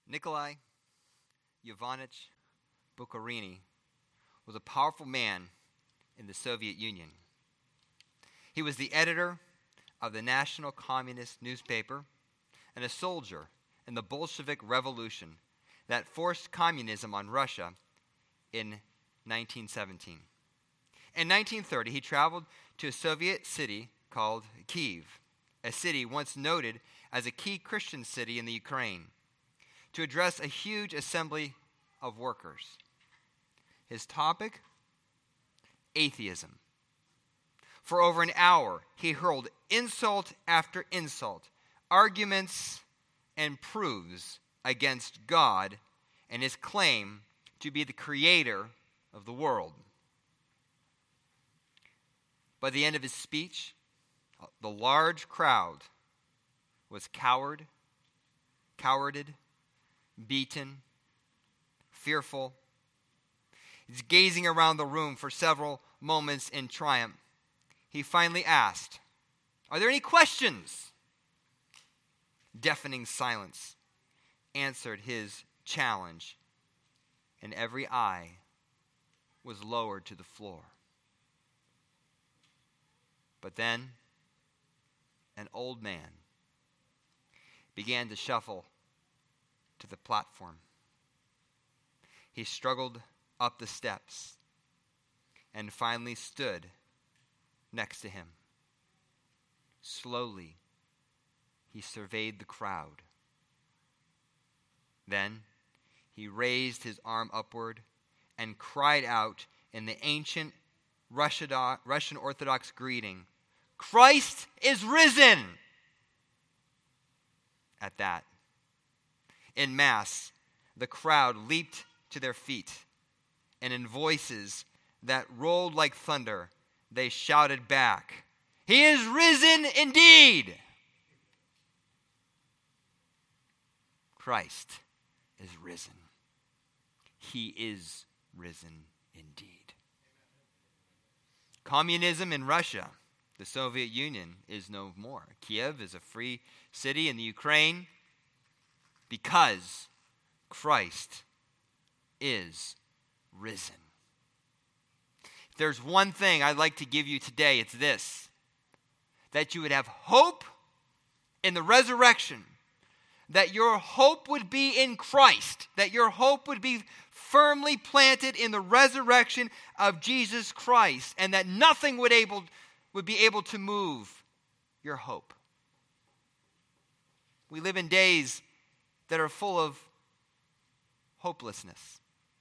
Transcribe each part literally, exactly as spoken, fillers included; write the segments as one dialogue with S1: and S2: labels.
S1: Nikolai Ivanovich Bukharin was a powerful man in the Soviet Union. He was the editor of the National Communist newspaper and a soldier in the Bolshevik Revolution that forced communism on Russia in nineteen seventeen. In nineteen thirty, he traveled to a Soviet city called Kyiv, a city once noted as a key Christian city in the Ukraine, to address a huge assembly of workers. His topic? Atheism. For over an hour, he hurled insult after insult, arguments and proofs against God and his claim to be the creator of the world. By the end of his speech, the large crowd was coward, cowarded, beaten, fearful. He's gazing around the room for several moments in triumph. He finally asked, "Are there any questions?" Deafening silence answered his challenge, and every eye was lowered to the floor. But then, an old man began to shuffle to the platform. He struggled up the steps and finally stood next to him. Slowly, he surveyed the crowd. Then, he raised his arm upward and cried out in the ancient Russian Orthodox greeting, "Christ is risen!" At that, in mass, the crowd leaped to their feet, and in voices that rolled like thunder, they shouted back, "He is risen indeed!" Christ is risen. He is risen indeed. Communism in Russia, the Soviet Union, is no more. Kiev is a free city in the Ukraine because Christ is risen. If there's one thing I'd like to give you today, it's this: that you would have hope in the resurrection, that your hope would be in Christ, that your hope would be firmly planted in the resurrection of Jesus Christ, and that nothing would able would be able to move your hope. We live in days that are full of hopelessness.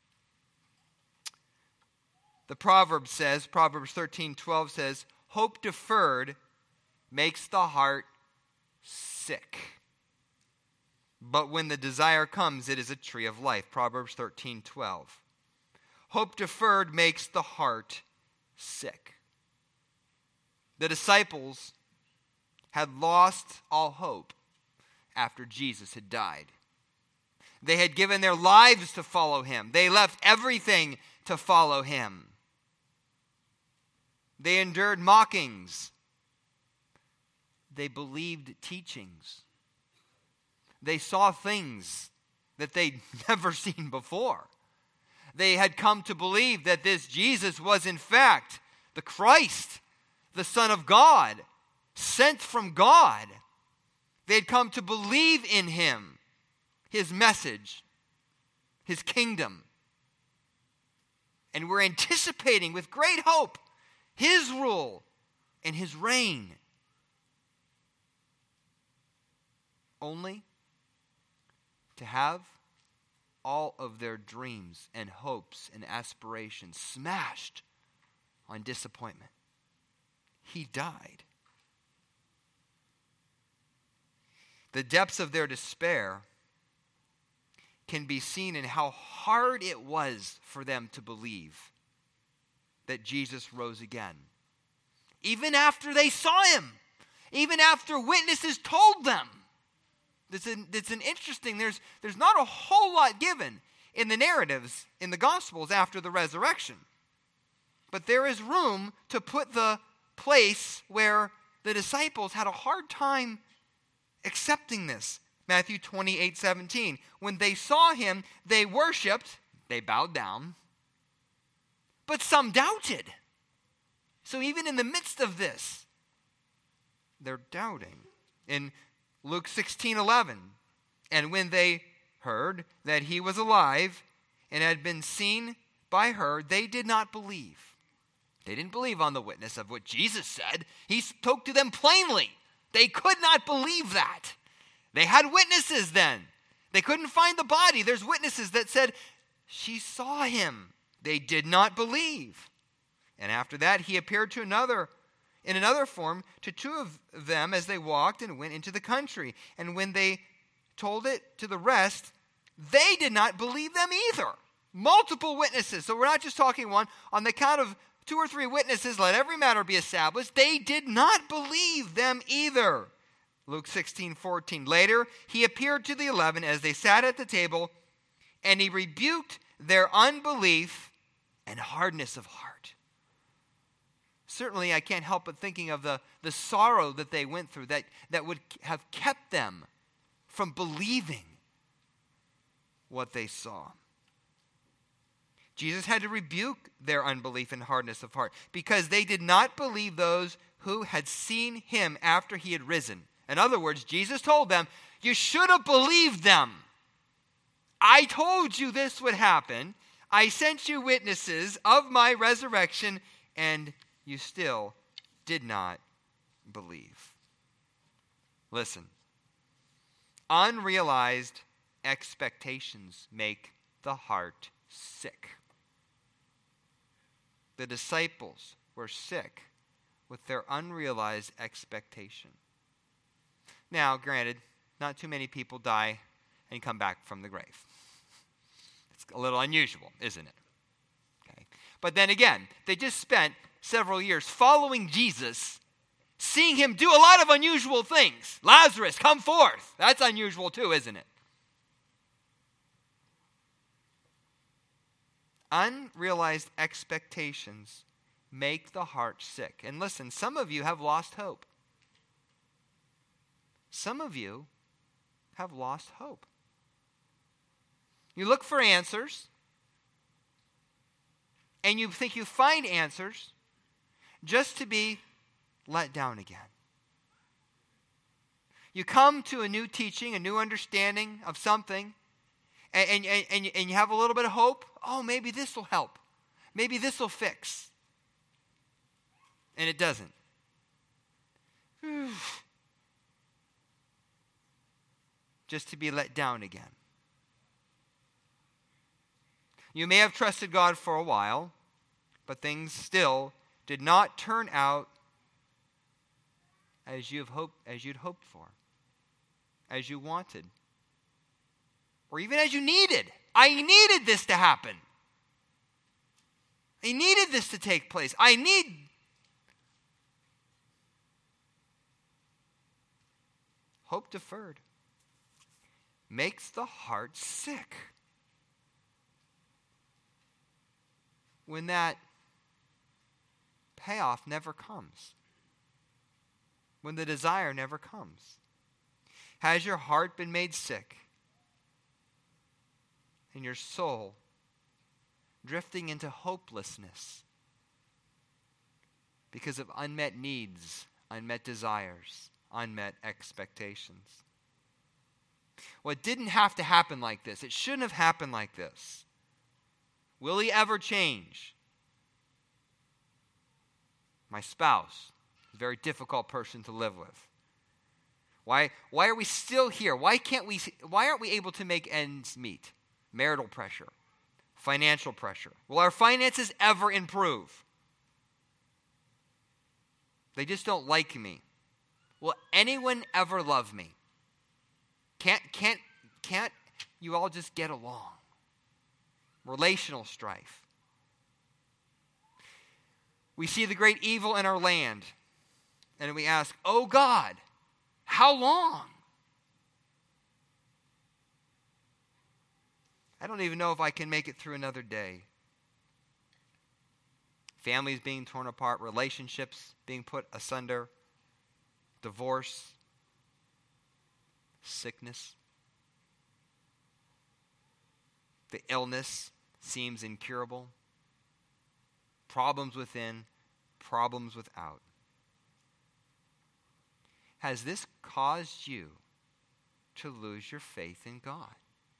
S1: The Proverbs says, Proverbs thirteen twelve says, "Hope deferred makes the heart sick. But when the desire comes, it is a tree of life." Proverbs thirteen twelve. Hope deferred makes the heart sick. The disciples had lost all hope after Jesus had died. They had given their lives to follow him. They left everything to follow him. They endured mockings. They believed teachings. They saw things that they'd never seen before. They had come to believe that this Jesus was in fact the Christ, the Son of God, sent from God. They had come to believe in him, his message, his kingdom. And we're anticipating with great hope his rule and his reign. Only to have all of their dreams and hopes and aspirations smashed on disappointment. He died. The depths of their despair can be seen in how hard it was for them to believe that Jesus rose again. Even after they saw him, even after witnesses told them. It's an, it's an interesting, there's, there's not a whole lot given in the narratives in the Gospels after the resurrection. But there is room to put the place where the disciples had a hard time accepting this, Matthew twenty-eight seventeen. When they saw him, they worshiped, they bowed down, but some doubted. So even in the midst of this, they're doubting. In Luke sixteen eleven, and when they heard that he was alive and had been seen by her, they did not believe. They didn't believe on the witness of what Jesus said. He spoke to them plainly. They could not believe that. They had witnesses then. They couldn't find the body. There's witnesses that said, she saw him. They did not believe. And after that, he appeared to another, in another form, to two of them as they walked and went into the country. And when they told it to the rest, they did not believe them either. Multiple witnesses. So we're not just talking one. On the count of two or three witnesses, let every matter be established. They did not believe them either. Luke sixteen fourteen. Later, he appeared to the eleven as they sat at the table, and he rebuked their unbelief and hardness of heart. Certainly, I can't help but thinking of the, the sorrow that they went through that, that would have kept them from believing what they saw. Jesus had to rebuke their unbelief and hardness of heart because they did not believe those who had seen him after he had risen. In other words, Jesus told them, you should have believed them. I told you this would happen. I sent you witnesses of my resurrection, and you still did not believe. Listen, unrealized expectations make the heart sick. The disciples were sick with their unrealized expectation. Now, granted, not too many people die and come back from the grave. It's a little unusual, isn't it? Okay. But then again, they just spent several years following Jesus, seeing him do a lot of unusual things. Lazarus, come forth. That's unusual too, isn't it? Unrealized expectations make the heart sick. And listen, some of you have lost hope. Some of you have lost hope. You look for answers, and you think you find answers just to be let down again. You come to a new teaching, a new understanding of something, and, and, and, and you have a little bit of hope. Oh, maybe this will help. Maybe this will fix. And it doesn't. Just to be let down again. You may have trusted God for a while, but things still did not turn out as you've hoped, as you'd hoped for, as you wanted, or even as you needed. I needed this to happen. I needed this to take place. I need. Hope deferred makes the heart sick. When that payoff never comes. When the desire never comes. Has your heart been made sick? And your soul drifting into hopelessness because of unmet needs, unmet desires, unmet expectations? Well, it didn't have to happen like this. It shouldn't have happened like this. Will he ever change? My spouse, a very difficult person to live with. Why, why are we still here? Why can't we, why aren't we able to make ends meet? Marital pressure, financial pressure. Will our finances ever improve? They just don't like me. Will anyone ever love me? Can't, can't, can't you all just get along? Relational strife. We see the great evil in our land, and we ask, oh God, how long? I don't even know if I can make it through another day. Families being torn apart, relationships being put asunder, divorce, sickness. The illness seems incurable. Problems within, problems without. Has this caused you to lose your faith in God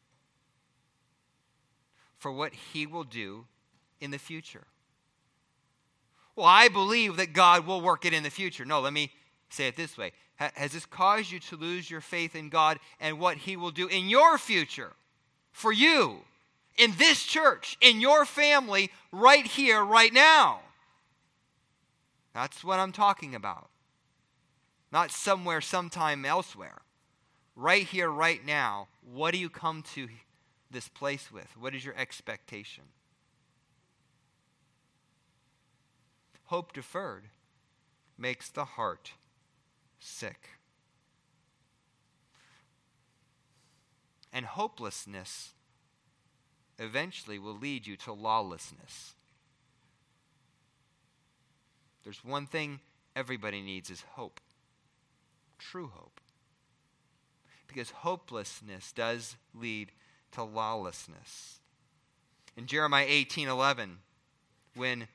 S1: for what He will do in the future? Well, I believe that God will work it in the future. No, let me say it this way. Ha- has this caused you to lose your faith in God and what He will do in your future, for you, in this church, in your family, right here, right now? That's what I'm talking about. Not somewhere, sometime elsewhere. Right here, right now, what do you come to this place with? What is your expectation? Hope deferred makes the heart sick. And hopelessness eventually will lead you to lawlessness. There's one thing everybody needs is hope. True hope. Because hopelessness does lead to lawlessness. In Jeremiah eighteen eleven, when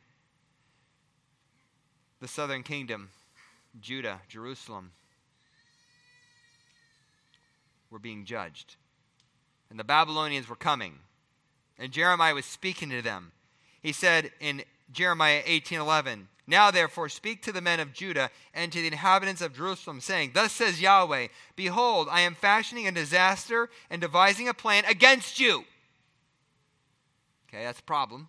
S1: the southern kingdom, Judah, Jerusalem, were being judged, and the Babylonians were coming, and Jeremiah was speaking to them. He said in Jeremiah eighteen eleven, "Now therefore speak to the men of Judah and to the inhabitants of Jerusalem, saying, Thus says Yahweh, Behold, I am fashioning a disaster and devising a plan against you." Okay, that's a problem.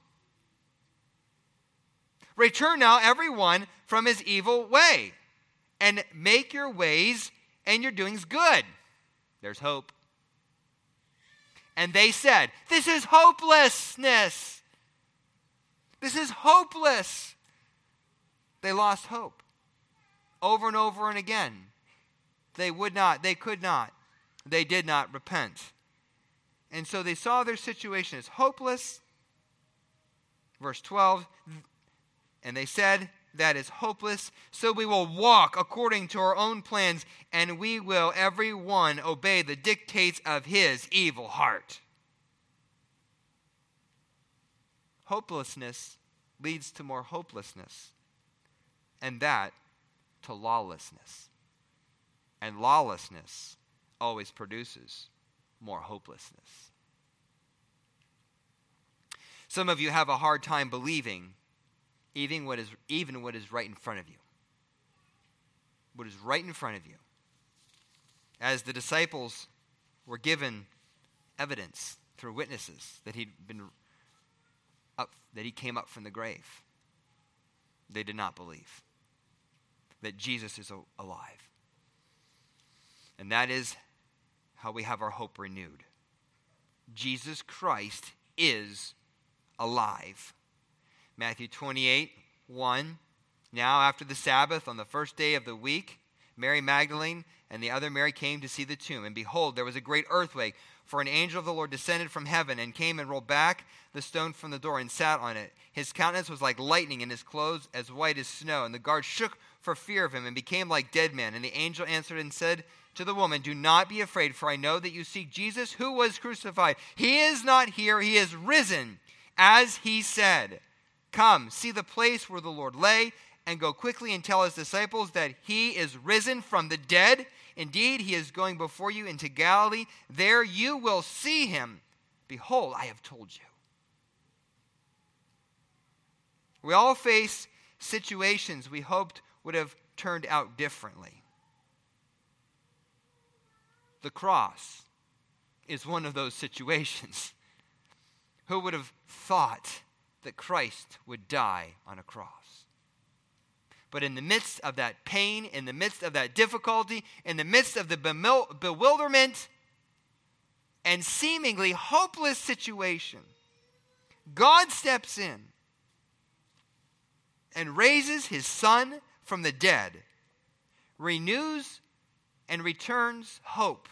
S1: "Return now every one from his evil way, and make your ways and your doings good." There's hope. And they said, "This is hopelessness. This is hopeless." They lost hope. Over and over and again. They would not, they could not, they did not repent. And so they saw their situation as hopeless. Verse twelve, and they said, "That is hopeless, so we will walk according to our own plans, and we will every one obey the dictates of his evil heart." Hopelessness leads to more hopelessness, and that to lawlessness. And lawlessness always produces more hopelessness. Some of you have a hard time believing even what is, even what is right in front of you. What is right in front of you. As the disciples were given evidence through witnesses that he'd been up, that he came up from the grave, they did not believe that Jesus is alive. And that is how we have our hope renewed. Jesus Christ is alive. Matthew twenty-eight, one. Now after the Sabbath, on the first day of the week, Mary Magdalene and the other Mary came to see the tomb. And behold, there was a great earthquake, for an angel of the Lord descended from heaven and came and rolled back the stone from the door and sat on it. His countenance was like lightning, and his clothes as white as snow. And the guards shook for fear of him and became like dead men. And the angel answered and said to the woman, "Do not be afraid, for I know that you seek Jesus who was crucified. He is not here, he is risen, as he said. Come, see the place where the Lord lay, and go quickly and tell his disciples that he is risen from the dead. Indeed, he is going before you into Galilee. There you will see him. Behold, I have told you." We all face situations we hoped would have turned out differently. The cross is one of those situations. Who would have thought that Christ would die on a cross? But in the midst of that pain, in the midst of that difficulty, in the midst of the bewilderment and seemingly hopeless situation, God steps in and raises his Son from the dead, renews and returns hope,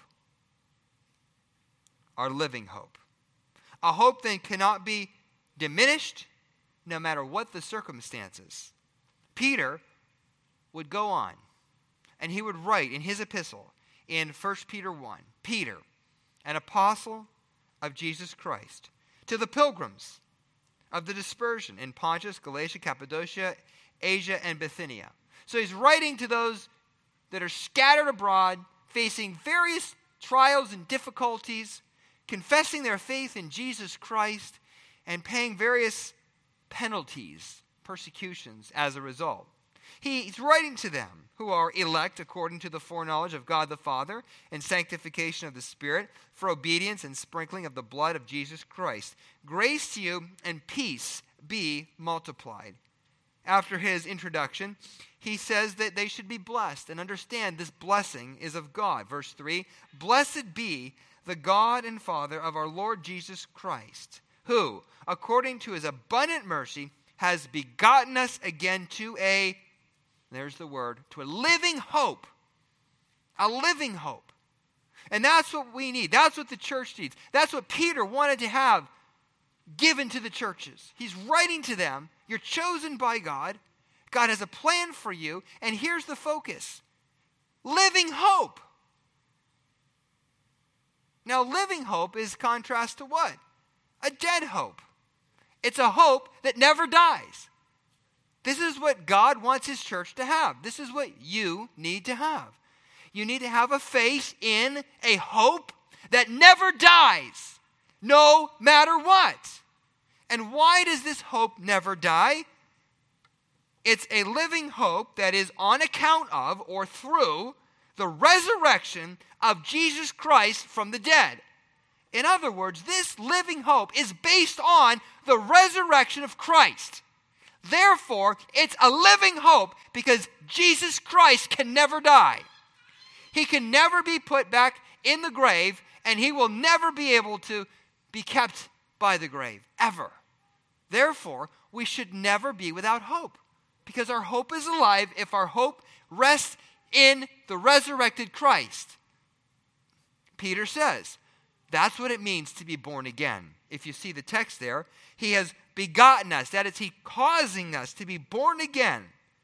S1: our living hope. A hope that cannot be diminished no matter what the circumstances. Peter would go on and he would write in his epistle in First Peter one. Peter, an apostle of Jesus Christ, to the pilgrims of the dispersion in Pontus, Galatia, Cappadocia, Asia, and Bithynia. So he's writing to those that are scattered abroad, facing various trials and difficulties, confessing their faith in Jesus Christ, and paying various penalties, persecutions as a result. He's writing to them who are elect according to the foreknowledge of God the Father and sanctification of the Spirit for obedience and sprinkling of the blood of Jesus Christ. Grace to you and peace be multiplied. After his introduction, he says that they should be blessed and understand this blessing is of God. Verse three, blessed be the God and Father of our Lord Jesus Christ, who, according to his abundant mercy, has begotten us again to a, there's the word, to a living hope. A living hope. And that's what we need. That's what the church needs. That's what Peter wanted to have given to the churches. He's writing to them, you're chosen by God. God has a plan for you, and here's the focus. Living hope. Now, living hope is contrast to what? A dead hope. It's a hope that never dies. This is what God wants his church to have. This is what you need to have. You need to have a faith in a hope that never dies, no matter what. And why does this hope never die? It's a living hope that is on account of or through the resurrection of Jesus Christ from the dead. In other words, this living hope is based on the resurrection of Christ. Therefore, it's a living hope because Jesus Christ can never die. He can never be put back in the grave, and he will never be able to be kept by the grave, ever. Therefore, we should never be without hope, because our hope is alive if our hope rests in the resurrected Christ. Peter says, that's what it means to be born again. If you see the text there, he has begotten us. That is, he causing us to be born again.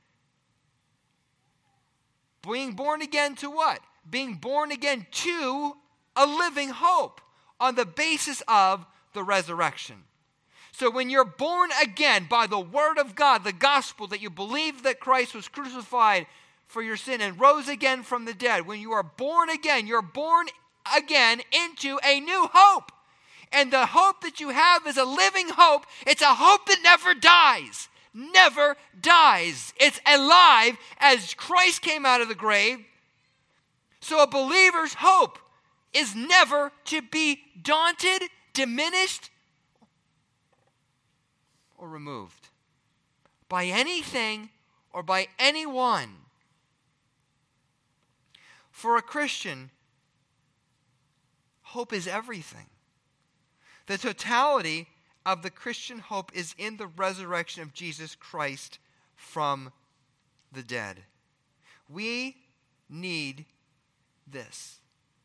S1: Being born again to what? Being born again to a living hope on the basis of the resurrection. So when you're born again by the word of God, the gospel, that you believe that Christ was crucified for your sin and rose again from the dead, when you are born again, you're born again into a new hope. And the hope that you have is a living hope. It's a hope that never dies. Never dies. It's alive as Christ came out of the grave. So a believer's hope is never to be daunted, diminished, or removed by anything or by anyone. For a Christian, hope is everything. The totality of the Christian hope is in the resurrection of Jesus Christ from the dead. We need this.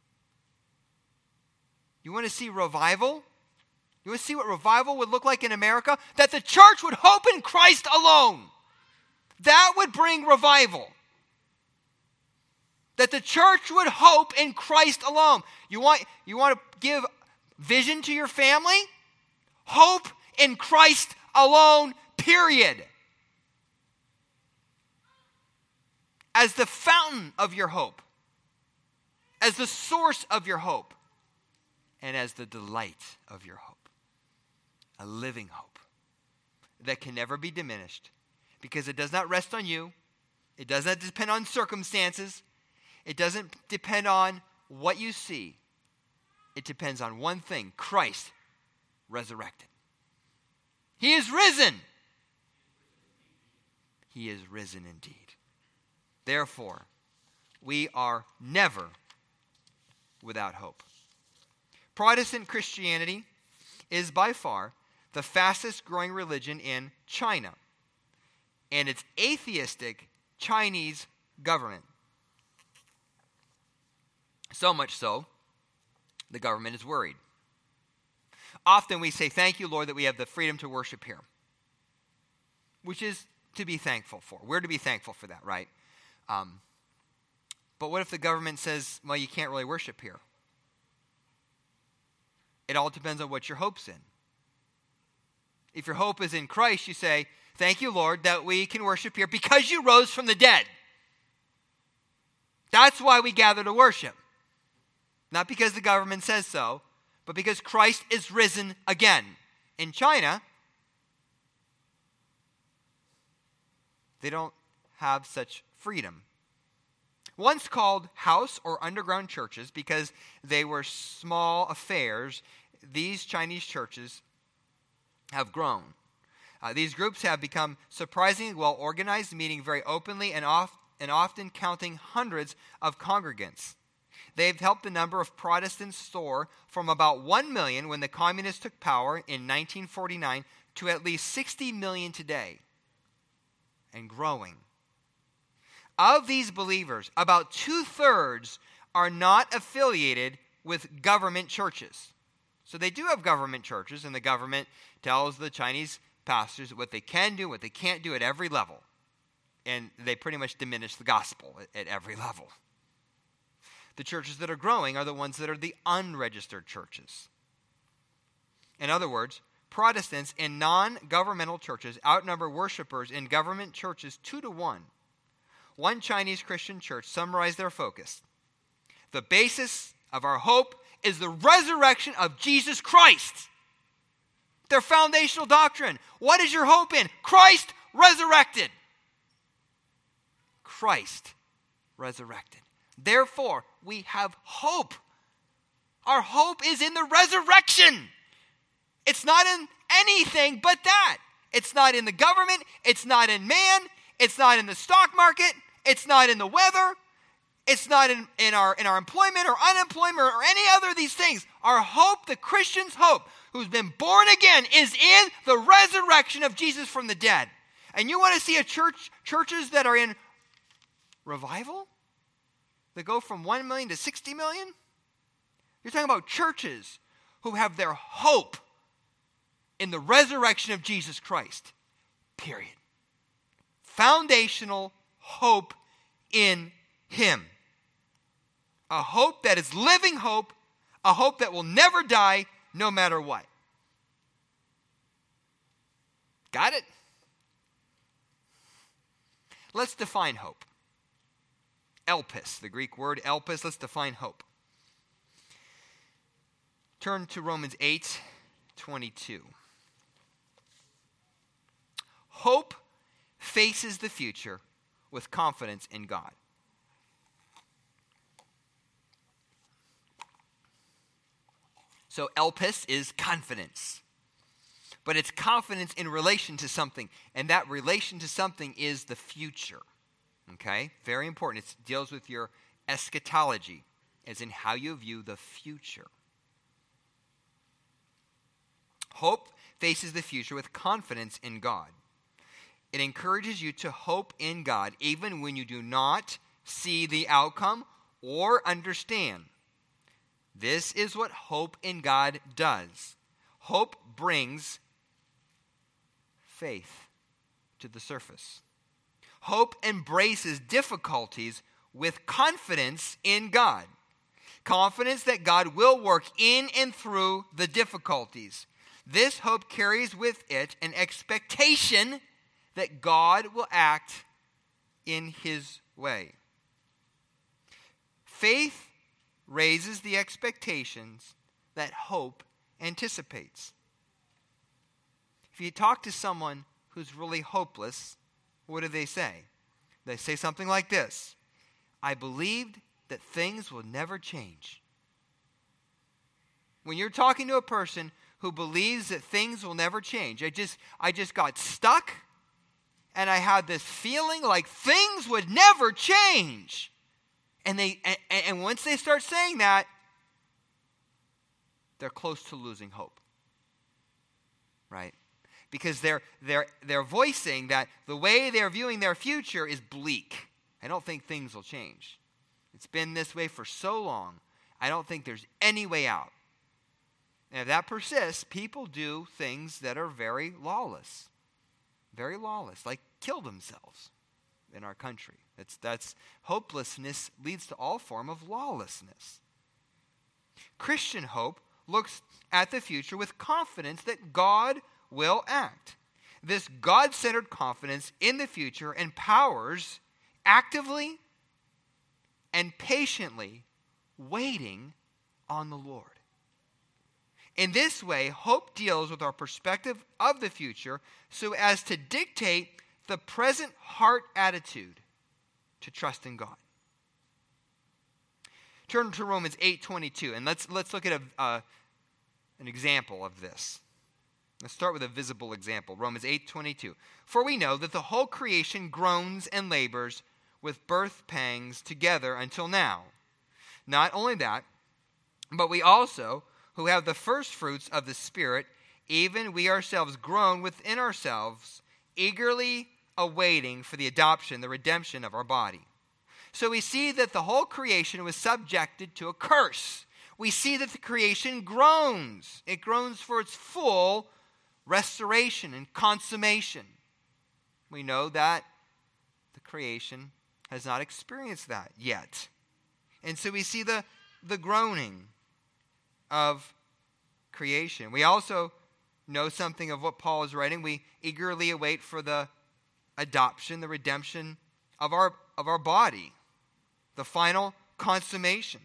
S1: You want to see revival? You want to see what revival would look like in America? That the church would hope in Christ alone. That would bring revival. That the church would hope in Christ alone. You want, you want to give vision to your family? Hope in Christ alone, period. As the fountain of your hope. As the source of your hope. And as the delight of your hope. A living hope that can never be diminished because it does not rest on you. It does not depend on circumstances. It doesn't depend on what you see. It depends on one thing: Christ resurrected. He is risen. He is risen indeed. Therefore, we are never without hope. Protestant Christianity is by far the fastest growing religion in China and its atheistic Chinese government. So much so, the government is worried. Often we say, thank you, Lord, that we have the freedom to worship here, which is to be thankful for. We're to be thankful for that, right? Um, But what if the government says, well, you can't really worship here? It all depends on what your hope's in. If your hope is in Christ, you say, thank you, Lord, that we can worship here because you rose from the dead. That's why we gather to worship. Not because the government says so, but because Christ is risen again. In China, they don't have such freedom. Once called house or underground churches because they were small affairs, these Chinese churches have grown. Uh, these groups have become surprisingly well organized, meeting very openly and, oft, and often counting hundreds of congregants. They've helped the number of Protestants soar from about one million when the communists took power in nineteen forty-nine to at least sixty million today, and growing. Of these believers, about two-thirds are not affiliated with government churches. So they do have government churches, and the government tells the Chinese pastors what they can do, what they can't do at every level. And they pretty much diminish the gospel at, at every level. The churches that are growing are the ones that are the unregistered churches. In other words, Protestants in non-governmental churches outnumber worshipers in government churches two to one. One Chinese Christian church summarized their focus. The basis of our hope is the resurrection of Jesus Christ. Their foundational doctrine. What is your hope in? Christ resurrected. Christ resurrected. Therefore, we have hope. Our hope is in the resurrection. It's not in anything but that. It's not in the government. It's not in man. It's not in the stock market. It's not in the weather. It's not in, in, our, in our employment or unemployment or any other of these things. Our hope, the Christian's hope, who's been born again, is in the resurrection of Jesus from the dead. And you want to see a church, churches that are in revival? That go from one million to sixty million? You're talking about churches who have their hope in the resurrection of Jesus Christ. Period. Foundational hope in Him. A hope that is living hope, a hope that will never die no matter what. Got it? Let's define hope. Elpis, the Greek word elpis, let's define hope. Turn to Romans eight twenty-two. Hope faces the future with confidence in God. So elpis is confidence. But it's confidence in relation to something. And that relation to something is the future. Okay? Very important. It deals with your eschatology, as in how you view the future. Hope faces the future with confidence in God. It encourages you to hope in God even when you do not see the outcome or understand. This is what hope in God does. Hope brings faith to the surface. Hope embraces difficulties with confidence in God. Confidence that God will work in and through the difficulties. This hope carries with it an expectation that God will act in His way. Faith raises the expectations that hope anticipates. If you talk to someone who's really hopeless, what do they say? They say something like this: I believed that things will never change. When you're talking to a person who believes that things will never change, I just, I just got stuck and I had this feeling like things would never change. And they and, and once they start saying that, they're close to losing hope. Right? Because they're they're they're voicing that the way they're viewing their future is bleak. I don't think things will change. It's been this way for so long. I don't think there's any way out. And if that persists, people do things that are very lawless. Very lawless, like kill themselves in our country. That's, that's hopelessness leads to all form of lawlessness. Christian hope looks at the future with confidence that God will act. This God-centered confidence in the future empowers actively and patiently waiting on the Lord. In this way, hope deals with our perspective of the future so as to dictate the present heart attitude to trust in God. Turn to Romans eight twenty-two, and let's let's look at a, uh, an example of this. Let's start with a visible example. Romans eight twenty-two. For we know that the whole creation groans and labors with birth pangs together until now. Not only that, but we also, who have the first fruits of the Spirit, even we ourselves groan within ourselves, eagerly awaiting for the adoption, the redemption of our body. So we see that the whole creation was subjected to a curse. We see that the creation groans. It groans for its full restoration and consummation. We know that the creation has not experienced that yet. And so we see the, the groaning of creation. We also know something of what Paul is writing. We eagerly await for the adoption, the redemption of our, of our body, the final consummation.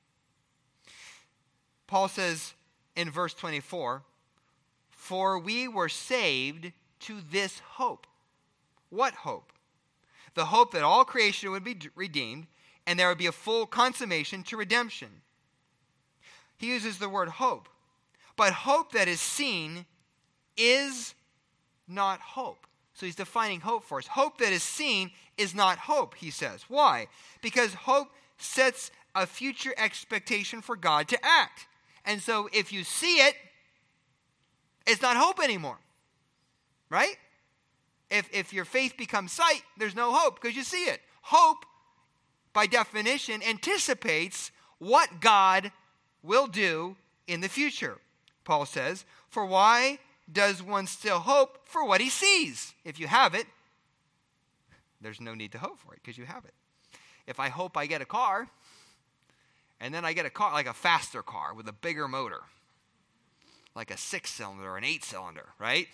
S1: Paul says in verse twenty-four, for we were saved to this hope. What hope? The hope that all creation would be redeemed and there would be a full consummation to redemption. He uses the word hope. But hope that is seen is not hope. So he's defining hope for us. Hope that is seen is not hope, he says. Why? Because hope sets a future expectation for God to act. And so if you see it, it's not hope anymore. Right? If, if your faith becomes sight, there's no hope because you see it. Hope, by definition, anticipates what God will do in the future. Paul says, for why does one still hope for what he sees? If you have it, there's no need to hope for it because you have it. If I hope I get a car, and then I get a car, like a faster car with a bigger motor, like a six-cylinder or an eight-cylinder, right?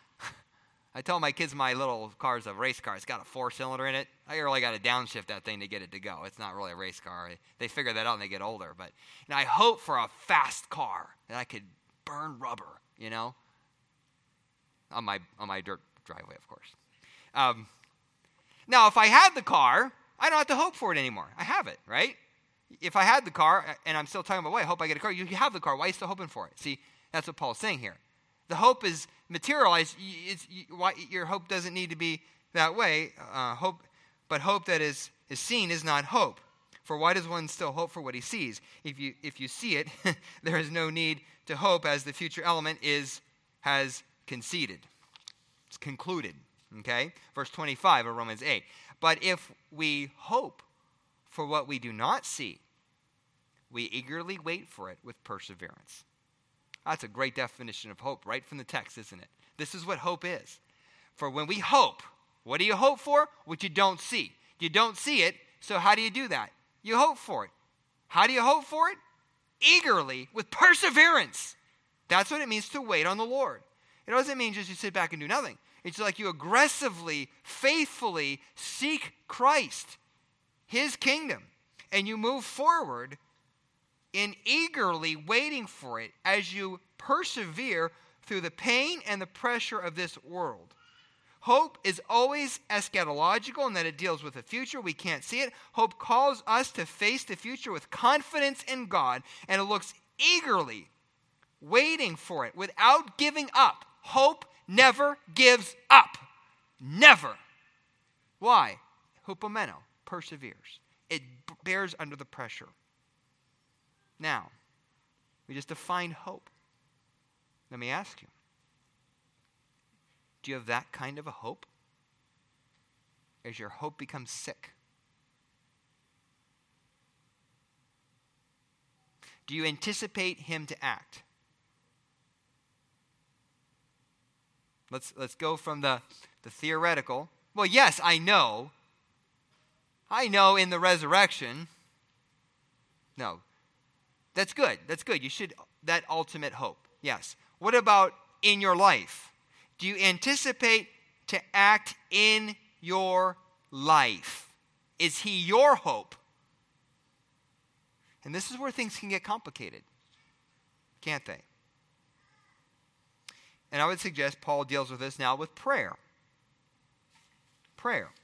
S1: I tell my kids my little car's a race car. It's got a four-cylinder in it. I really got to downshift that thing to get it to go. It's not really a race car. They figure that out when they get older. But you know, I hope for a fast car that I could burn rubber, you know, on my on my dirt driveway, of course. Um, now, if I had the car, I don't have to hope for it anymore. I have it, right? If I had the car, and I'm still talking about, wait, I hope I get a car. You have the car. Why are you still hoping for it? See, that's what Paul's saying here. The hope is materialized. It's, you, why, your hope doesn't need to be that way. Uh, hope, but hope that is, is seen is not hope. For why does one still hope for what he sees? If you if you see it, there is no need to hope, as the future element is has conceded. It's concluded. Okay? Verse twenty-five of Romans eight. But if we hope for what we do not see, we eagerly wait for it with perseverance. That's a great definition of hope right from the text, isn't it? This is what hope is. For when we hope, what do you hope for? What you don't see. You don't see it, so how do you do that? You hope for it. How do you hope for it? Eagerly, with perseverance. That's what it means to wait on the Lord. It doesn't mean just you sit back and do nothing. It's like you aggressively, faithfully seek Christ, his kingdom, and you move forward in eagerly waiting for it as you persevere through the pain and the pressure of this world. Hope is always eschatological in that it deals with the future. We can't see it. Hope calls us to face the future with confidence in God, and it looks eagerly waiting for it without giving up. Hope never gives up. Never. Why? Hupomeno, perseveres. It bears under the pressure. Now, we just defined hope. Let me ask you, do you have that kind of a hope? As your hope becomes sick? Do you anticipate him to act? Let's let's go from the, the theoretical. Well, yes, I know I know in the resurrection. No. That's good. That's good. You should, that ultimate hope. Yes. What about in your life? Do you anticipate to act in your life? Is he your hope? And this is where things can get complicated, can't they? And I would suggest Paul deals with this now with prayer. Prayer.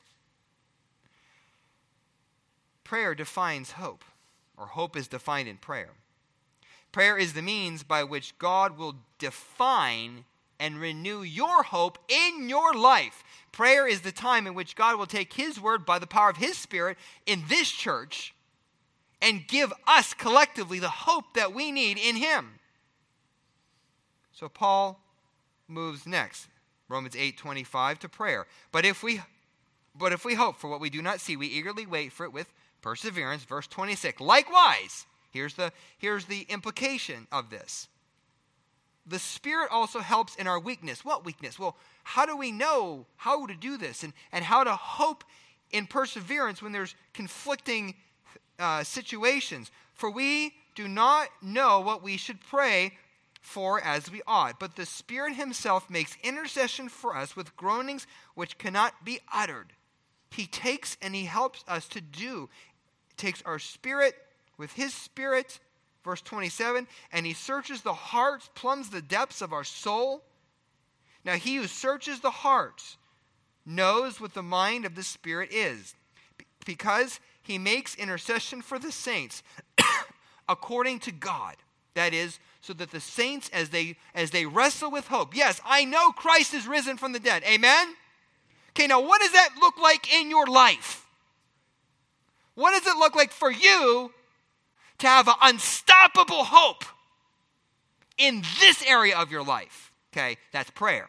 S1: Prayer defines hope, or hope is defined in prayer. Prayer is the means by which God will define and renew your hope in your life. Prayer is the time in which God will take his word by the power of his Spirit in this church and give us collectively the hope that we need in him. So Paul moves next, Romans eight twenty-five, to prayer. But if we but if we hope for what we do not see, we eagerly wait for it with perseverance. Verse twenty-six. Likewise, here's the here's the implication of this. The Spirit also helps in our weakness. What weakness? Well, how do we know how to do this and, and how to hope in perseverance when there's conflicting uh, situations? For we do not know what we should pray for as we ought, but the Spirit himself makes intercession for us with groanings which cannot be uttered. He takes and he helps us to do. Takes our spirit with his Spirit, verse twenty-seven, and he searches the hearts, plumbs the depths of our soul. Now he who searches the hearts knows what the mind of the Spirit is, because he makes intercession for the saints according to God. That is, so that the saints, as they as they wrestle with hope. Yes, I know Christ is risen from the dead. Amen? Okay, now what does that look like in your life? What does it look like for you to have an unstoppable hope in this area of your life? Okay, that's prayer.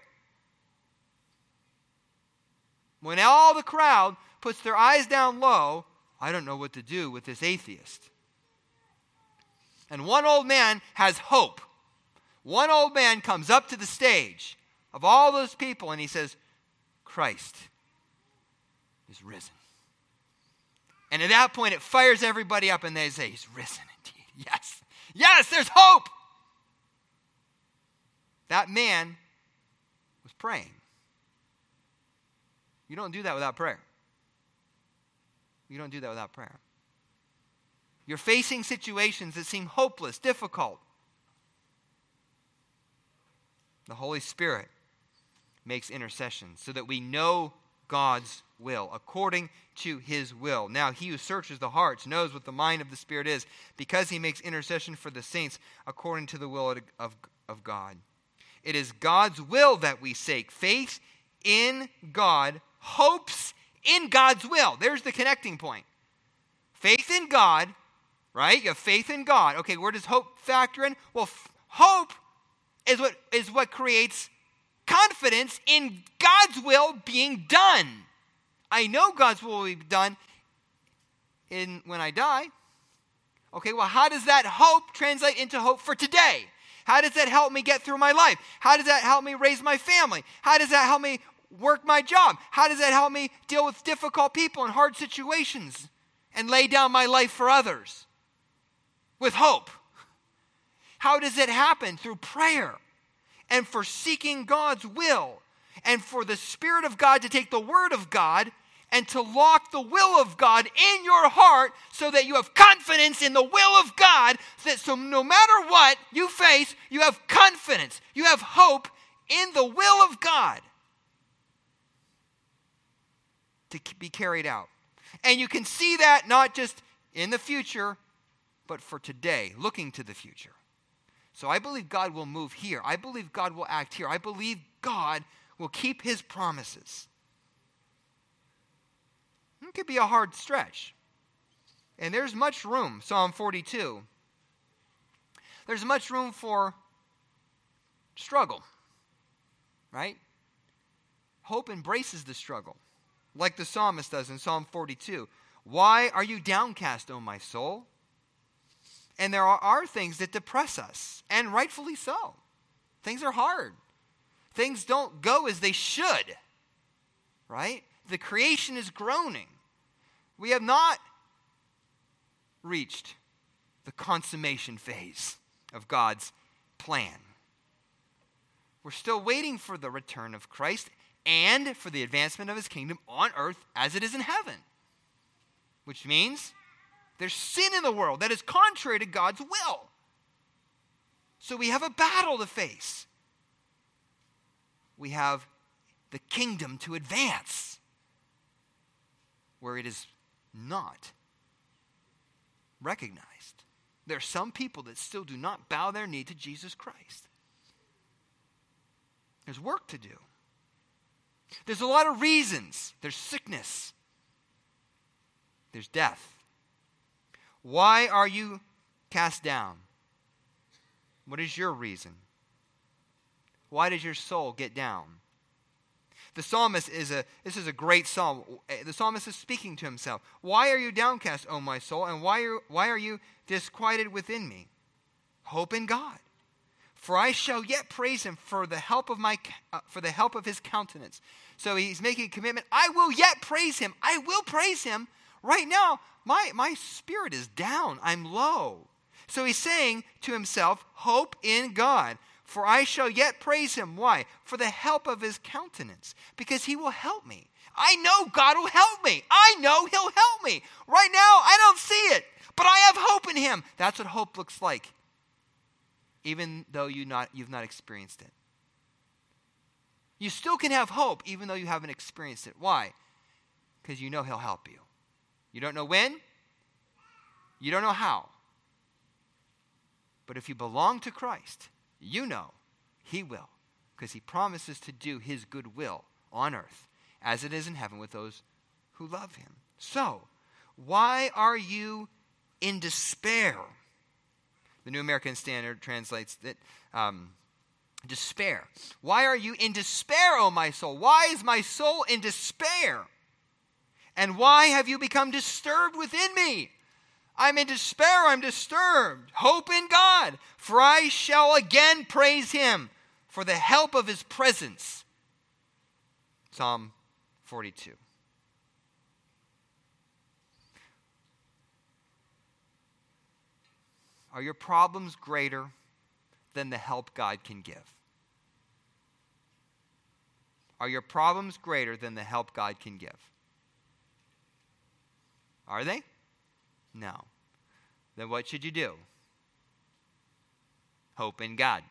S1: When all the crowd puts their eyes down low, I don't know what to do with this atheist. And one old man has hope. One old man comes up to the stage of all those people and he says, Christ is risen. And at that point it fires everybody up and they say, he's risen indeed. Yes. Yes, there's hope. That man was praying. You don't do that without prayer. You don't do that without prayer. You're facing situations that seem hopeless, difficult. The Holy Spirit makes intercession so that we know God's will, according to his will. Now, he who searches the hearts knows what the mind of the Spirit is, because he makes intercession for the saints according to the will of, of God. It is God's will that we seek. Faith in God, hopes in God's will. There's the connecting point. Faith in God, right? You have faith in God. Okay, where does hope factor in? Well, f- hope is what is what creates confidence in God's will being done. I know God's will will be done in when I die. Okay, well, how does that hope translate into hope for today? How does that help me get through my life? How does that help me raise my family? How does that help me work my job? How does that help me deal with difficult people and hard situations and lay down my life for others? With hope. How does it happen? Through prayer and for seeking God's will and for the Spirit of God to take the Word of God and to lock the will of God in your heart so that you have confidence in the will of God, that so no matter what you face, you have confidence, you have hope in the will of God to be carried out. And you can see that not just in the future, but for today, looking to the future. So I believe God will move here. I believe God will act here. I believe God will keep his promises. It could be a hard stretch. And there's much room, Psalm forty-two. There's much room for struggle, right? Hope embraces the struggle, like the psalmist does in Psalm forty-two. Why are you downcast, O my soul? And there are, are things that depress us, and rightfully so. Things are hard. Things don't go as they should, right? The creation is groaning. We have not reached the consummation phase of God's plan. We're still waiting for the return of Christ and for the advancement of his kingdom on earth as it is in heaven. Which means there's sin in the world that is contrary to God's will. So we have a battle to face. We have the kingdom to advance where it is not recognized. There are some people that still do not bow their knee to Jesus Christ. There's work to do. There's a lot of reasons. There's sickness. There's death. Why are you cast down? What is your reason? Why does your soul get down? The psalmist is a, this is a great psalm. The psalmist is speaking to himself. Why are you downcast, O my soul? And why are, why are you disquieted within me? Hope in God. For I shall yet praise him for the help of my uh, for the help of his countenance. So he's making a commitment. I will yet praise him. I will praise him. Right now, my, my spirit is down. I'm low. So he's saying to himself, hope in God. For I shall yet praise him. Why? For the help of his countenance. Because he will help me. I know God will help me. I know he'll help me. Right now, I don't see it. But I have hope in him. That's what hope looks like. Even though you not, you've not experienced it. You still can have hope even though you haven't experienced it. Why? Because you know he'll help you. You don't know when. You don't know how. But if you belong to Christ, you know he will. Because he promises to do his good will on earth as it is in heaven with those who love him. So, why are you in despair? The New American Standard translates that um, despair. Why are you in despair, O my soul? Why is my soul in despair? And why have you become disturbed within me? I'm in despair, I'm disturbed. Hope in God, for I shall again praise him for the help of his presence. Psalm forty-two. Are your problems greater than the help God can give? Are your problems greater than the help God can give? Are they? No. Then what should you do? Hope in God.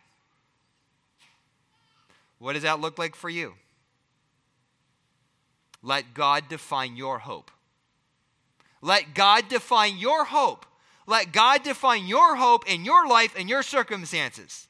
S1: What does that look like for you? Let God define your hope. Let God define your hope. Let God define your hope in your life and your circumstances.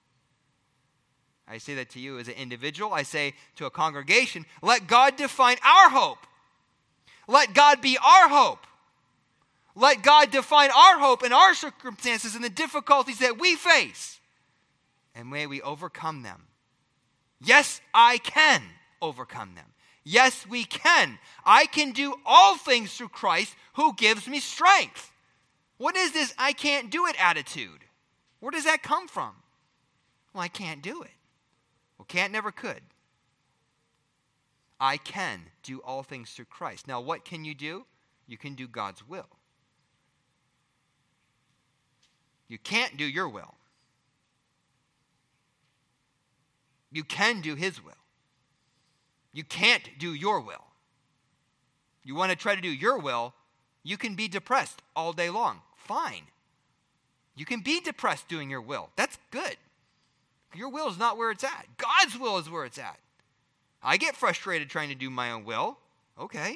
S1: I say that to you as an individual. I say to a congregation, let God define our hope. Let God be our hope. Let God define our hope in our circumstances and the difficulties that we face. And may we overcome them. Yes, I can overcome them. Yes, we can. I can do all things through Christ who gives me strength. What is this I can't do it attitude? Where does that come from? Well, I can't do it. Well, can't never could. I can do all things through Christ. Now, what can you do? You can do God's will. You can't do your will. You can do his will. You can't do your will. You want to try to do your will, you can be depressed all day long. Fine. You can be depressed doing your will. That's good. Your will is not where it's at. God's will is where it's at. I get frustrated trying to do my own will. Okay.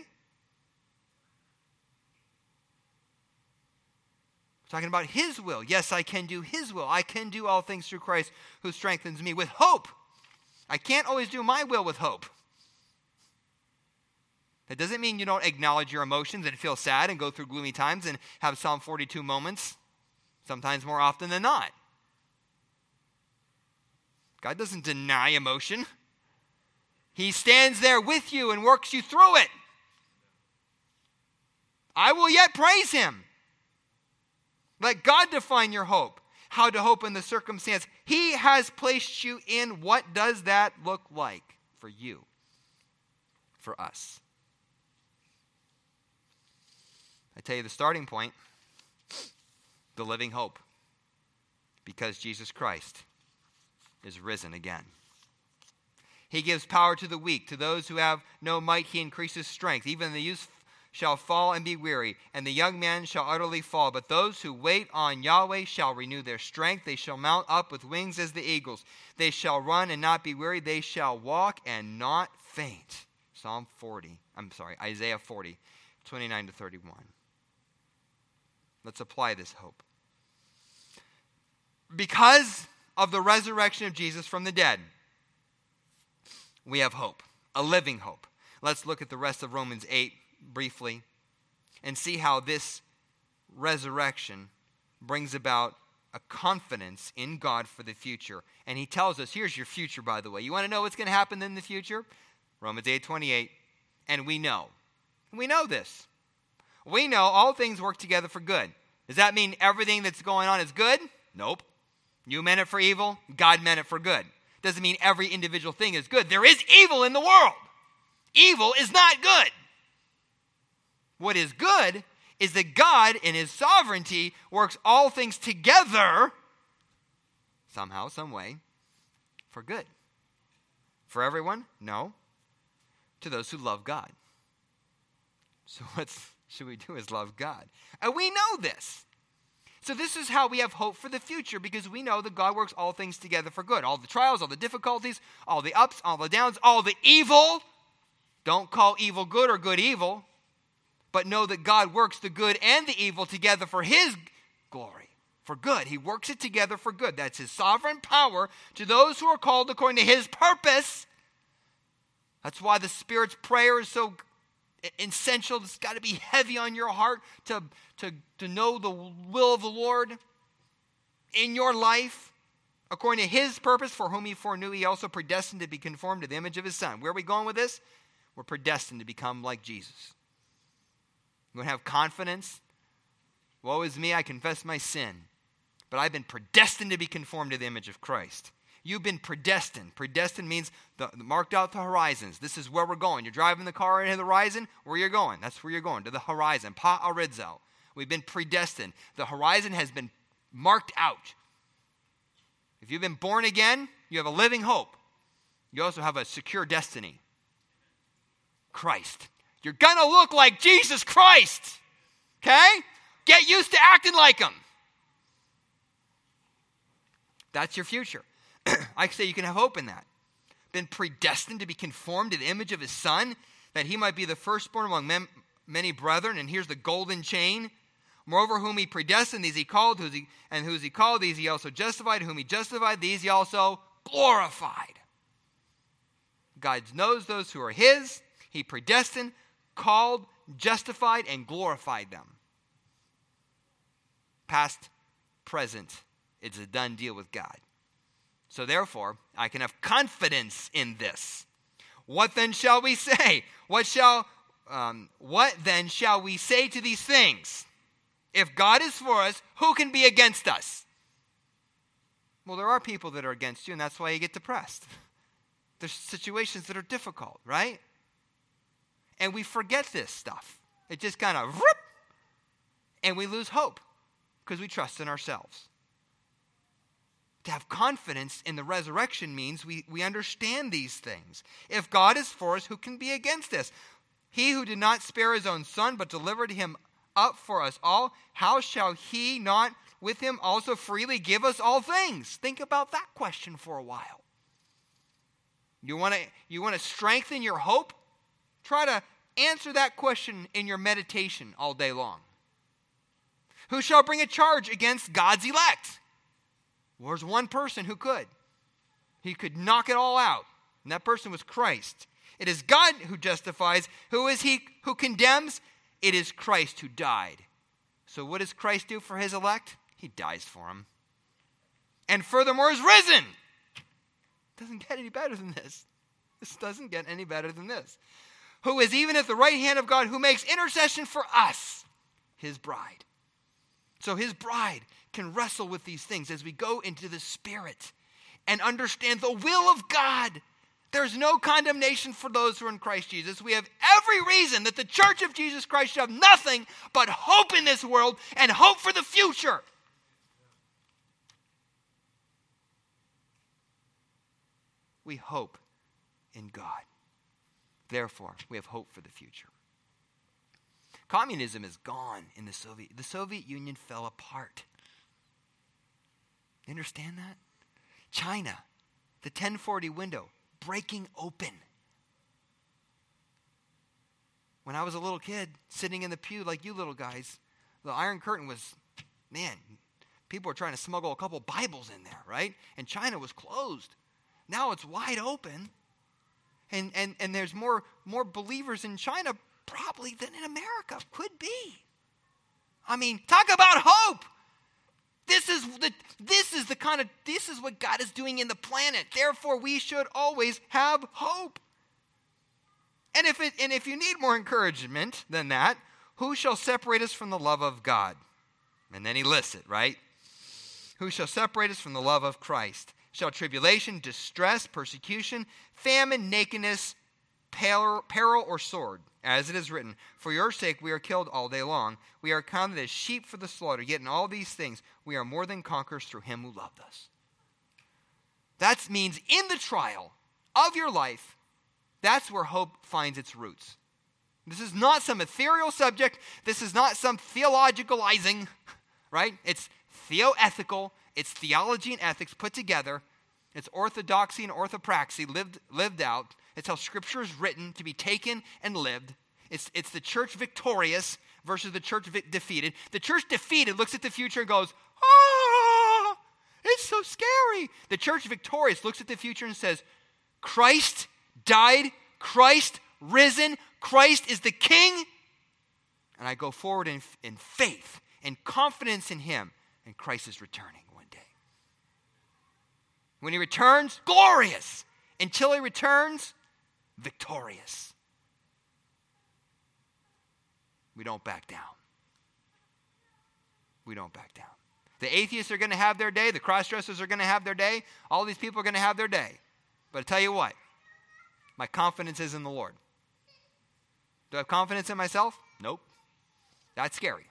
S1: Talking about his will. Yes, I can do his will. I can do all things through Christ who strengthens me with hope. I can't always do my will with hope. That doesn't mean you don't acknowledge your emotions and feel sad and go through gloomy times and have Psalm forty-two moments, sometimes more often than not. God doesn't deny emotion. He stands there with you and works you through it. I will yet praise him. Let God define your hope. How to hope in the circumstance he has placed you in. What does that look like for you? For us. I tell you the starting point, the living hope, because Jesus Christ is risen again. He gives power to the weak. To those who have no might, he increases strength. Even the youth shall fall and be weary, and the young man shall utterly fall. But those who wait on Yahweh shall renew their strength. They shall mount up with wings as the eagles. They shall run and not be weary. They shall walk and not faint. Psalm forty. I'm sorry, Isaiah forty, twenty-nine to thirty-one. Let's apply this hope. Because of the resurrection of Jesus from the dead, we have hope, a living hope. Let's look at the rest of Romans eight briefly and see how this resurrection brings about a confidence in God for the future. And he tells us, here's your future, by the way. You want to know what's going to happen in the future? Romans eight twenty-eight. And we know. We know this. We know all things work together for good. Does that mean everything that's going on is good? Nope. You meant it for evil. God meant it for good. Doesn't mean every individual thing is good. There is evil in the world. Evil is not good. What is good is that God, in his sovereignty, works all things together, somehow, some way, for good. For everyone? No. To those who love God. So what should we do is love God. And we know this. So this is how we have hope for the future, because we know that God works all things together for good. All the trials, all the difficulties, all the ups, all the downs, all the evil. Don't call evil good or good evil, but know that God works the good and the evil together for his glory, for good. He works it together for good. That's his sovereign power to those who are called according to his purpose. That's why the Spirit's prayer is so essential. It's got to be heavy on your heart to, to, to know the will of the Lord in your life. According to his purpose, for whom he foreknew, he also predestined to be conformed to the image of his Son. Where are we going with this? We're predestined to become like Jesus. We're going to have confidence. Woe is me, I confess my sin. But I've been predestined to be conformed to the image of Christ. You've been predestined. Predestined means the, the marked out the horizons. This is where we're going. You're driving the car into the horizon, where you're going. That's where you're going, to the horizon. Pa'arizo. We've been predestined. The horizon has been marked out. If you've been born again, you have a living hope. You also have a secure destiny. Christ. You're going to look like Jesus Christ. Okay? Get used to acting like him. That's your future. I say you can have hope in that. Been predestined to be conformed to the image of his Son, that he might be the firstborn among mem- many brethren. And here's the golden chain. Moreover, whom he predestined, these he called, who's he, and whose he called, these he also justified. Whom he justified, these he also glorified. God knows those who are his. He predestined, called, justified, and glorified them. Past, present, it's a done deal with God. So therefore, I can have confidence in this. What then shall we say? What shall, um, what then shall we say to these things? If God is for us, who can be against us? Well, there are people that are against you, and that's why you get depressed. There's situations that are difficult, right? And we forget this stuff. It just kind of, whoop, and we lose hope because we trust in ourselves. To have confidence in the resurrection means we, we understand these things. If God is for us, who can be against us? He who did not spare his own Son, but delivered him up for us all, how shall he not with him also freely give us all things? Think about that question for a while. You want to you want to strengthen your hope? Try to answer that question in your meditation all day long. Who shall bring a charge against God's elect? Well, there's one person who could. He could knock it all out. And that person was Christ. It is God who justifies. Who is he who condemns? It is Christ who died. So what does Christ do for his elect? He dies for them. And furthermore is risen. Doesn't get any better than this. This doesn't get any better than this. Who is even at the right hand of God, who makes intercession for us, his bride. So his bride can wrestle with these things as we go into the Spirit and understand the will of God. There's no condemnation for those who are in Christ Jesus. We have every reason that the church of Jesus Christ should have nothing but hope in this world and hope for the future. We hope in God. Therefore, we have hope for the future. Communism is gone in the Soviet. The Soviet Union fell apart. You understand that? China, the ten forty window, breaking open. When I was a little kid, sitting in the pew like you little guys, the Iron Curtain was, man, people were trying to smuggle a couple Bibles in there, right? And China was closed. Now it's wide open. And and and there's more more believers in China probably than in America. Could be. I mean, talk about hope. This is the this is the kind of this is what God is doing in the planet. Therefore, we should always have hope. And if it and if you need more encouragement than that, who shall separate us from the love of God? And then he lists it, right? Who shall separate us from the love of Christ? Shall tribulation, distress, persecution, famine, nakedness, peril, peril, or sword? As it is written, for your sake we are killed all day long. We are counted as sheep for the slaughter. Yet in all these things we are more than conquerors through him who loved us. That means in the trial of your life, that's where hope finds its roots. This is not some ethereal subject. This is not some theologicalizing, right? It's theoethical. It's theology and ethics put together. It's orthodoxy and orthopraxy lived, lived out. It's how Scripture is written to be taken and lived. It's, it's the church victorious versus the church vi- defeated. The church defeated looks at the future and goes, ah, it's so scary. The church victorious looks at the future and says, Christ died, Christ risen, Christ is the King. And I go forward in, in faith and confidence in him, and Christ is returning one day. When he returns, glorious. Until he returns, victorious. We don't back down. We don't back down. The atheists are going to have their day. The cross-dressers are going to have their day. All these people are going to have their day. But I tell you what, my confidence is in the Lord. Do I have confidence in myself? Nope. That's scary.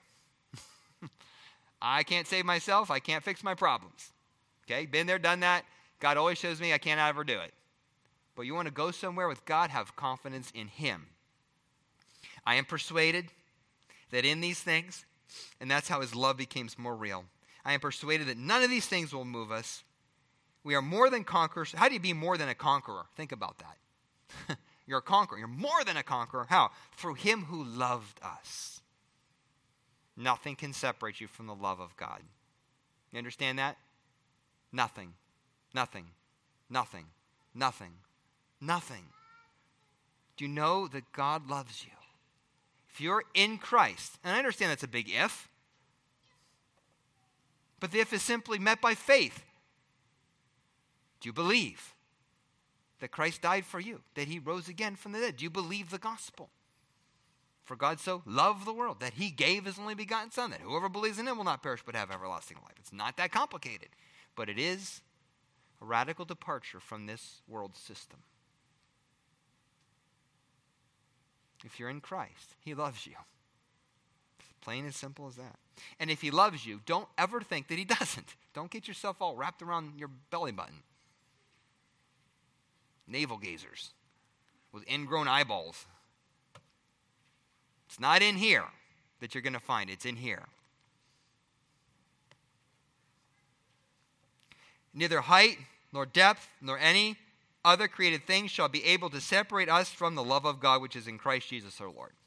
S1: I can't save myself. I can't fix my problems. Okay, been there, done that. God always shows me I can't ever do it. But you want to go somewhere with God, have confidence in him. I am persuaded that in these things, and that's how his love becomes more real, I am persuaded that none of these things will move us. We are more than conquerors. How do you be more than a conqueror? Think about that. You're a conqueror. You're more than a conqueror. How? Through him who loved us. Nothing can separate you from the love of God. You understand that? Nothing. Nothing. Nothing. Nothing. Nothing. Do you know that God loves you? If you're in Christ, and I understand that's a big if, but the if is simply met by faith. Do you believe that Christ died for you, that he rose again from the dead? Do you believe the gospel? For God so loved the world that he gave his only begotten Son, that whoever believes in him will not perish but have everlasting life. It's not that complicated, but it is a radical departure from this world system. If you're in Christ, he loves you. It's plain and simple as that. And if he loves you, don't ever think that he doesn't. Don't get yourself all wrapped around your belly button. Navel gazers with ingrown eyeballs. It's not in here that you're going to find. It's in here. Neither height, nor depth, nor any other created thing shall be able to separate us from the love of God which is in Christ Jesus our Lord.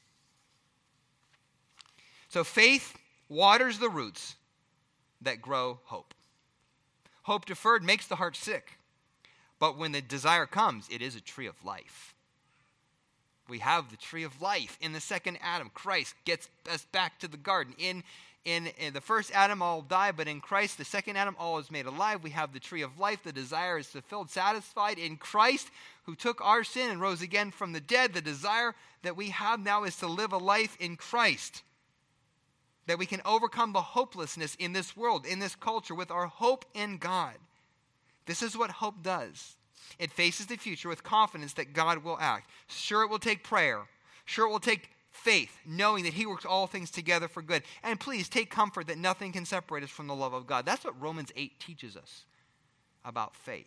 S1: So faith waters the roots that grow hope. Hope deferred makes the heart sick. But when the desire comes, it is a tree of life. We have the tree of life in the second Adam. Christ gets us back to the garden. In, in, in the first Adam, all die, but in Christ, the second Adam, all is made alive. We have the tree of life. The desire is fulfilled, satisfied in Christ, who took our sin and rose again from the dead. The desire that we have now is to live a life in Christ, that we can overcome the hopelessness in this world, in this culture, with our hope in God. This is what hope does. It faces the future with confidence that God will act. Sure, it will take prayer. Sure, it will take faith, knowing that he works all things together for good. And please take comfort that nothing can separate us from the love of God. That's what Romans eight teaches us about faith.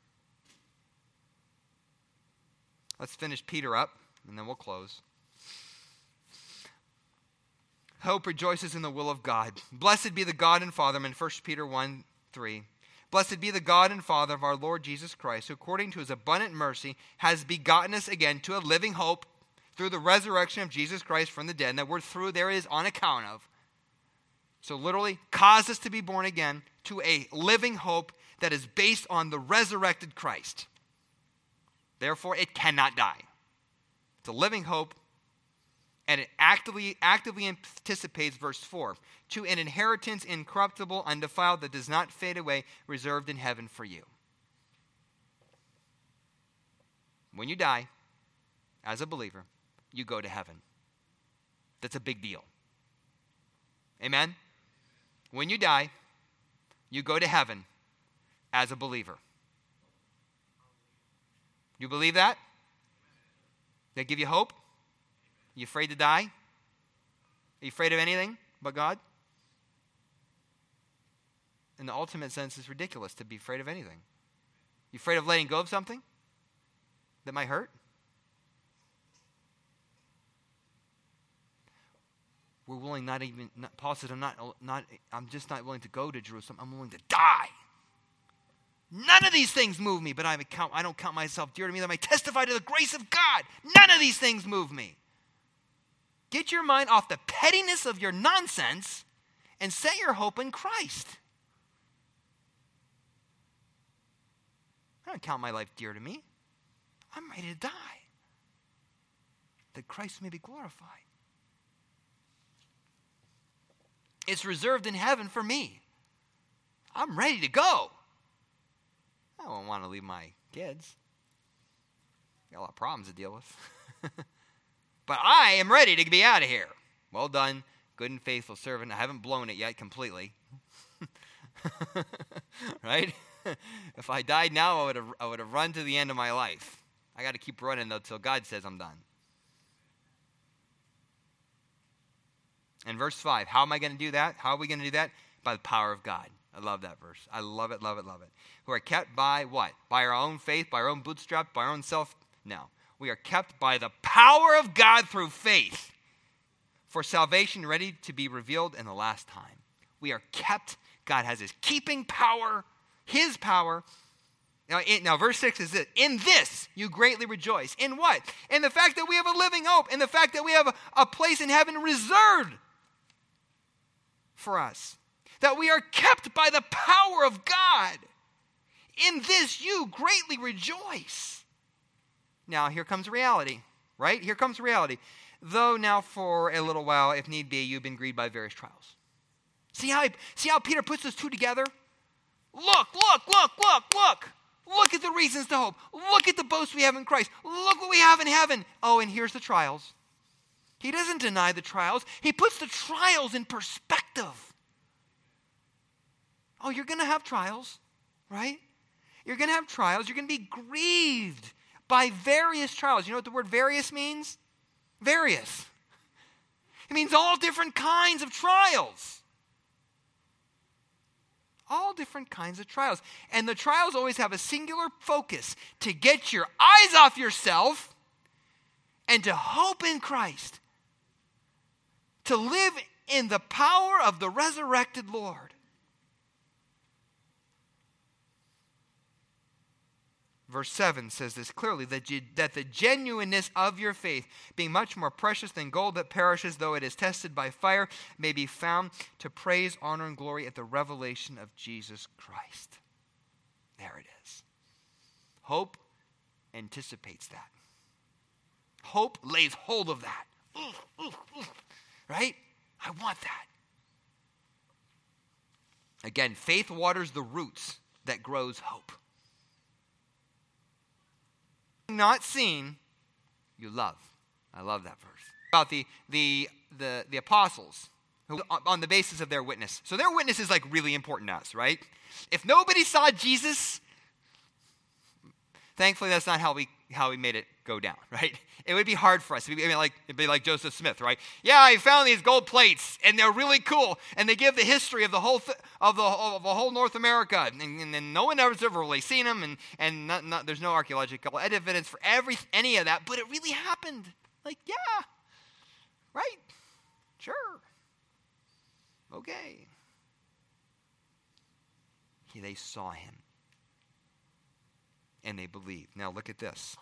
S1: Let's finish Peter up, and then we'll close. Hope rejoices in the will of God. Blessed be the God and Father, in First Peter one three. Blessed be the God and Father of our Lord Jesus Christ, who according to his abundant mercy has begotten us again to a living hope through the resurrection of Jesus Christ from the dead. And that word through there is on account of. So literally, caused us to be born again to a living hope that is based on the resurrected Christ. Therefore, it cannot die. It's a living hope, and it actively, actively anticipates verse four, to an inheritance incorruptible, undefiled, that does not fade away, reserved in heaven for you. When you die, as a believer, you go to heaven. That's a big deal. Amen? When you die, you go to heaven as a believer. You believe that? That give you hope? You afraid to die? Are you afraid of anything but God? In the ultimate sense, it's ridiculous to be afraid of anything. You afraid of letting go of something that might hurt? We're willing not even, not, Paul said, I'm not, not, I'm just not willing to go to Jerusalem. I'm willing to die. None of these things move me, but I, count, I don't count myself dear to me that I may testify to the grace of God. None of these things move me. Get your mind off the pettiness of your nonsense and set your hope in Christ. I don't count my life dear to me. I'm ready to die, that Christ may be glorified. It's reserved in heaven for me. I'm ready to go. I don't want to leave my kids. Got a lot of problems to deal with. But I am ready to be out of here. Well done, good and faithful servant. I haven't blown it yet completely. Right? If I died now, I would have I would have run to the end of my life. I got to keep running though till God says I'm done. And verse five, how am I going to do that? How are we going to do that? By the power of God. I love that verse. I love it, love it, love it. Who are kept by what? By our own faith, by our own bootstrap, by our own self? No. We are kept by the power of God through faith for salvation ready to be revealed in the last time. We are kept. God has his keeping power, his power. Now, in, now verse six is this. In this you greatly rejoice. In what? In the fact that we have a living hope. In the fact that we have a, a place in heaven reserved for us. That we are kept by the power of God. In this you greatly rejoice. Now, here comes reality, right? Here comes reality. Though now for a little while, if need be, you've been grieved by various trials. See how, he, see how Peter puts those two together? Look, look, look, look, look. Look at the reasons to hope. Look at the boast we have in Christ. Look what we have in heaven. Oh, and here's the trials. He doesn't deny the trials. He puts the trials in perspective. Oh, you're going to have trials, right? You're going to have trials. You're going to be grieved by various trials. You know what the word various means? Various. It means all different kinds of trials. All different kinds of trials. And the trials always have a singular focus to get your eyes off yourself and to hope in Christ. To live in the power of the resurrected Lord. Verse seven says this clearly, that, you, that the genuineness of your faith, being much more precious than gold that perishes, though it is tested by fire, may be found to praise, honor, and glory at the revelation of Jesus Christ. There it is. Hope anticipates that. Hope lays hold of that. Ooh, ooh, ooh. Right? I want that. Again, faith waters the roots that grows hope. Not seen, you love. I love that verse. About the the the, the apostles, who on the basis of their witness. So their witness is like really important to us, right? If nobody saw Jesus, Thankfully, that's not how we how we made it go down, right? It would be hard for us. It'd be like, it'd be like Joseph Smith, right? Yeah, I found these gold plates, and they're really cool, and they give the history of the whole th- of the of the whole North America, and, and, and no one ever's ever really seen them, and and not, not, there's no archaeological evidence for every any of that, but it really happened. Like, yeah, right, sure, okay. He, they saw him. And they believed. Now look at this.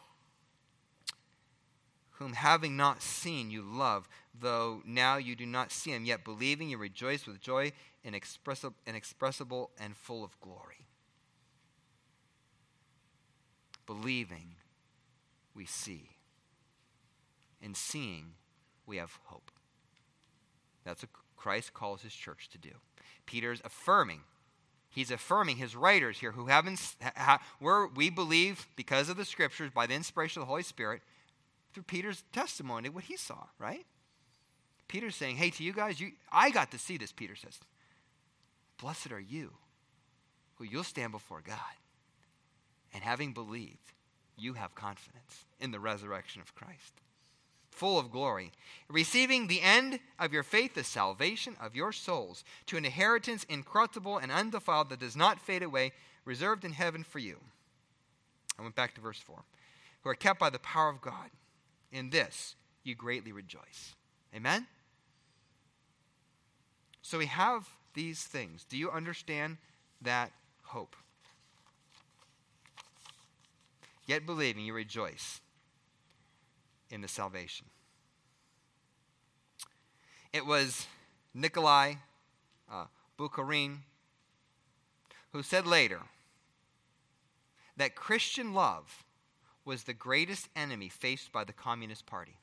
S1: Whom having not seen you love, though now you do not see him, yet believing you rejoice with joy inexpressible, inexpressible and full of glory. Believing, we see. And seeing, we have hope. That's what Christ calls his church to do. Peter's affirming. He's affirming his writers here who haven't, ha, where we believe because of the scriptures, by the inspiration of the Holy Spirit, through Peter's testimony, what he saw, right? Peter's saying, hey, to you guys, you, I got to see this, Peter says. Blessed are you, who you'll stand before God. And having believed, you have confidence in the resurrection of Christ. Full of glory, receiving the end of your faith, the salvation of your souls, to an inheritance incorruptible and undefiled that does not fade away, reserved in heaven for you. I went back to verse four. Who are kept by the power of God. In this you greatly rejoice. Amen? So we have these things. Do you understand that hope? Yet believing, you rejoice in the salvation. It was Nikolai uh, Bukharin who said later that Christian love was the greatest enemy faced by the Communist Party.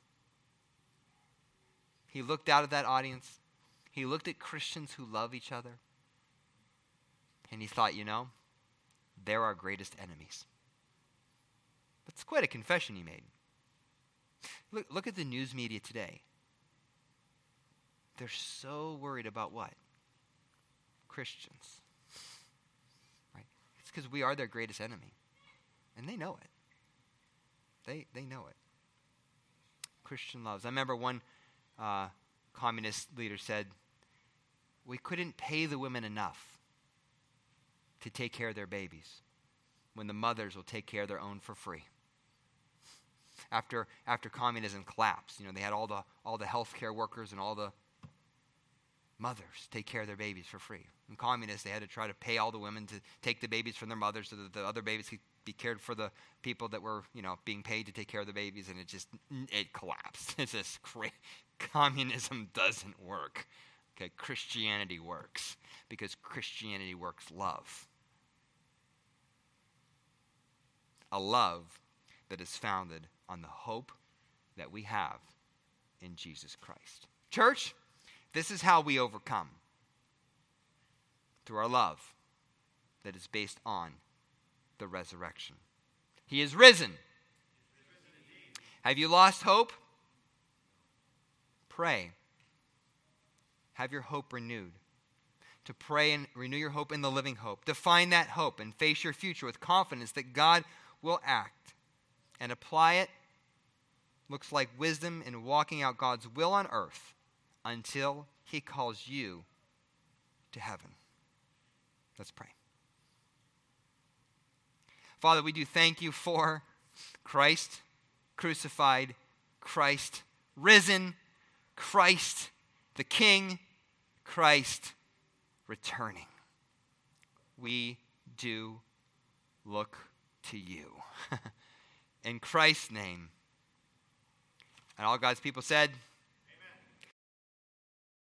S1: He looked out at that audience. He looked at Christians who love each other. And he thought, you know, they're our greatest enemies. That's quite a confession he made. Look, look at the news media today. They're so worried about what? Christians. Right? It's because we are their greatest enemy. And they know it. They they know it. Christian loves. I remember one uh, communist leader said, we couldn't pay the women enough to take care of their babies when the mothers will take care of their own for free. After after communism collapsed, you know, they had all the all the healthcare workers and all the mothers take care of their babies for free. In communists, they had to try to pay all the women to take the babies from their mothers so that the other babies could be cared for the people that were, you know, being paid to take care of the babies, and it just, it collapsed. It's just crazy. Communism doesn't work. Okay, Christianity works because Christianity works love. A love that is founded on the hope that we have in Jesus Christ. Church, this is how we overcome. Through our love that is based on the resurrection. He is risen. Have you lost hope? Pray. Have your hope renewed. To pray and renew your hope in the living hope. To find that hope and face your future with confidence that God will act and apply it. Looks like wisdom in walking out God's will on earth until he calls you to heaven. Let's pray. Father, we do thank you for Christ crucified, Christ risen, Christ the King, Christ returning. We do look to you. In Christ's name. And all God's people said,